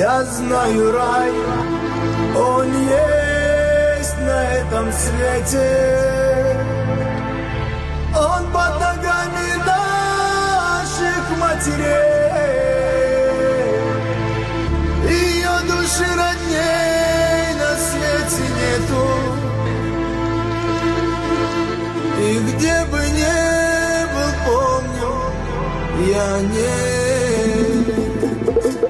Я знаю рай, он есть на этом свете. Он под ногами наших матерей. Ее души родней на свете нету. И где бы не был, помню, я не